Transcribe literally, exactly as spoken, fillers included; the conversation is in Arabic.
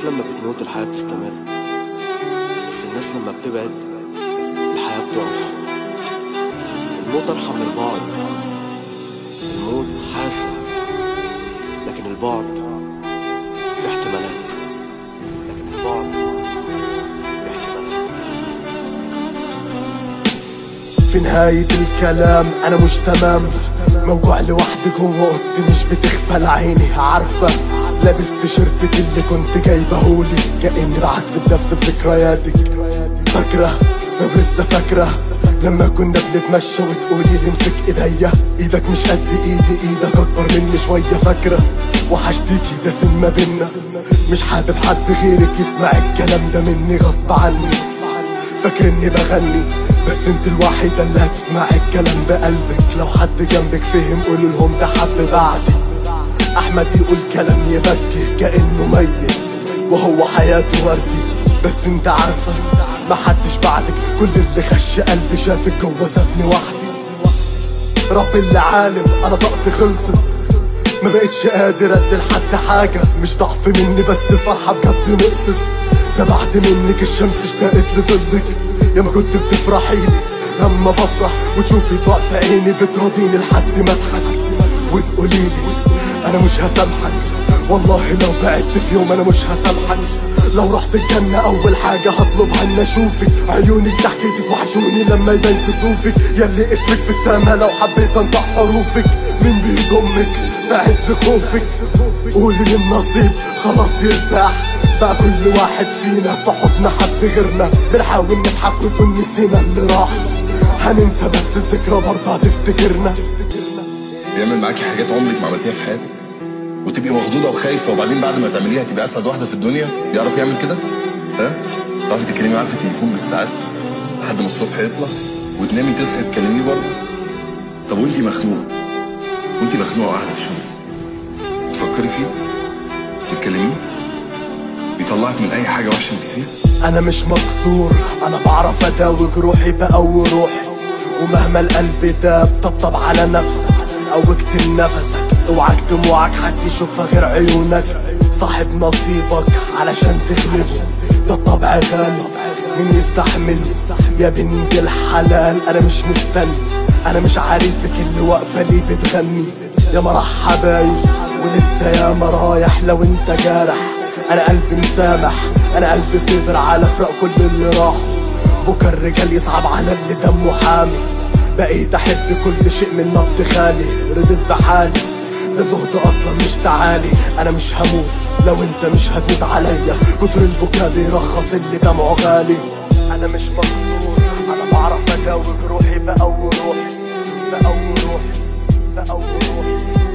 لما بتموت الحياة بتستمر، بس الناس لما بتبعد الحياة بتقف. الموت أرحم من البعد، الموت حاسم لكن البعد في احتمالات، لكن البعد في احتمالات. في نهاية الكلام أنا مش تمام، موجوع لوحدي جوه اوضتي مش بتغفل عيني، عارفة لابس تيشيرتك اللي كنت جايبهولي، كأني بعذب نفسي بذكرياتك. فاكرة لو لسه فاكرة لما كنا بنتمشى وتقولي لي امسك ايديا، ايدك مش قد ايدي، ايدك اكبر مني شوية. فاكرة وحشتيكي ده سن ما بينا، مش حابب حد غيرك يسمع الكلام ده مني غصب عني. فاكر اني بغني بس انت الوحيدة اللي هتسمع الكلام بقلبك، لو حد جنبك فهم قولوا لهم ده حب بعدي. احمد يقول كلام يبكي كأنه ميت وهو حياته وردي، بس انت عارفة ما حدش بعدك، كل اللي خش قلبي شافك جوه سابني وحدي. رب اللي عالم انا طاقتي خلصت، ما بقتش قادر ادي لحد حاجة، مش ضعف مني بس الفرحة بجد نقصت. ده بعد منك الشمس اشتاقت لظلك، يا ما كنت بتفرحيلي لما بفرح وتشوفي ضوء في عيني، بتراضيني لحد ما اضحك وتقوليلي انا مش هسامحك. والله لو بعدت في يوم انا مش هسامحك، لو رحت الجنة اول حاجة هطلبها ان اشوفك، عيونك ضحكتك وحشوني لما يبان كسوفك، ياللي اسمك في السما لو حبيت انطق حروفك، مين بيضمك في عز خوفك. قولي للنصيب خلاص يرتاح، بقى كل واحد فينا في حضن حد غيرنا، بنحاول نضحك ونكون نسينا اللي راح، هننسى بس الذكرى برضه هتفتكرنا. بيعمل معاكي حاجات عمرك ما عملتيها في حياتك وتبقي مخضوضه وخايفه، وبعدين بعد ما تعمليها تبقى اسعد واحده في الدنيا. بيعرف يعمل كده؟ ها؟ تعرفي تتكلمي معاه في التليفون بالساعات لحد ما الصبح يطلع، وتنامي تصحي تكلميه برضه. طب وانتي مخنوقه وانتي مخنوقه قاعده في شغل تفكري فيه؟ تتكلميه؟ بيطلعك من اي حاجه وحشه انت فيها؟ انا مش مكسور، انا بعرف اداوي جروحي بقوي روحي، ومهما القلب داب طبطب على نفسك او اكتم نفسك، اوعك دموعك حد يشوفها غير عيونك، صاحب نصيبك علشان تغلبه، ده الطبع غالي مين يستحمله. يا بنت الحلال انا مش مستني، انا مش عريسك اللي واقفه ليه بتغني، يا مرح حبايب ولسه يا مرايح. لو انت جارح انا قلبي مسامح، انا قلبي صبر على فراق كل اللي راح، بكره الرجال يصعب على اللي دمه حامي، بقيت احب كل شيء من نبض خالي، رضيت بحالي ده زهد اصلا مش تعالي. انا مش هموت لو انت مش هتموت عليا، كتر البكا بيرخص اللي دمعه غالي. انا مش مغرور، انا بعرف اداوي جروحي بقوي روحي، بقوي روحي بقوي روحي.